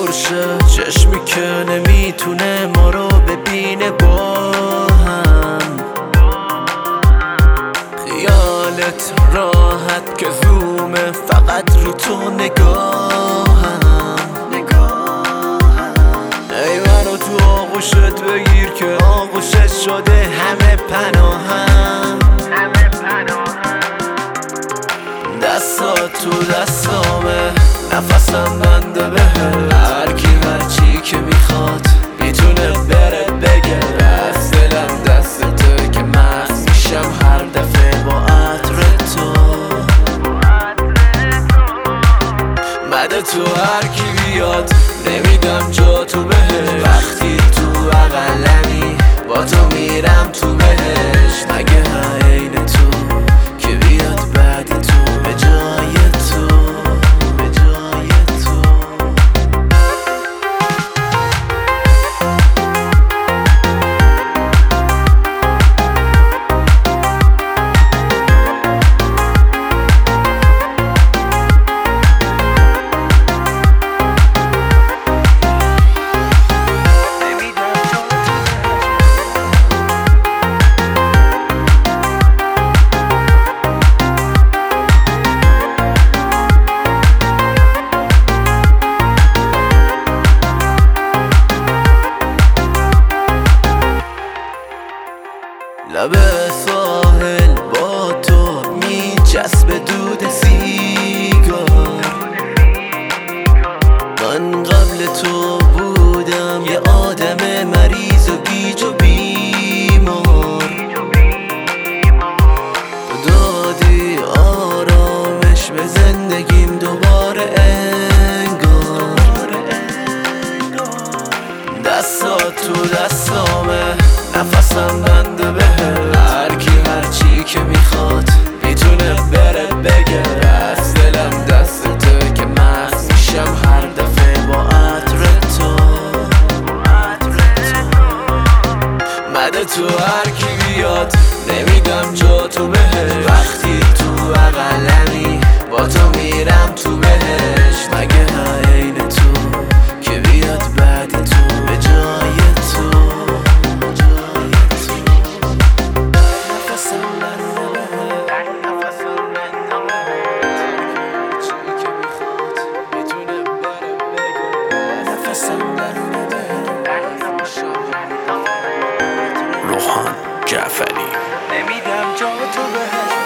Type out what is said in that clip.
دور شه، چشمی که نمیتونه ما رو ببینه با هم. خیالت راحت که زومه فقط رو تو نگاهم. ای منو تو آغوشت بگیر که آغوشت شده همه پناهم. دستات تو دستامه، نفسم بنده بهت. هرکی هرچی که میخواد میتونه بره بگه. از دلم دستته که مست میشم هر دفعه با عطر تو. مده تو هرکی بیاد نمیدم جا تو بهش. وقتی تو اقلمی با تو میرم تو بهش. مگه عین تو که بیاد بعد تو به جای تو، به جای تو. لب ساحل با تو میچسب دود سیگار. من قبل تو بودم یه آدم مریض و گیج و بیمار. دادی آرامش به زندگیم دوباره انگار. دستات تو دستامه، نفسم بنده بهت. هرکی هرچی که میخواد میتونه بره بگه. از دلم دستته که مست میشم هر دفعه با عطر تو. مده تو هرکی بیاد نمیدم جا تو بهش. وقتی تو اقلمی با تو میرم تو بهش. مگه عین تو که بیاد بعد تو به جای تو. روحان جعفری. نمیدم جا تو بهش.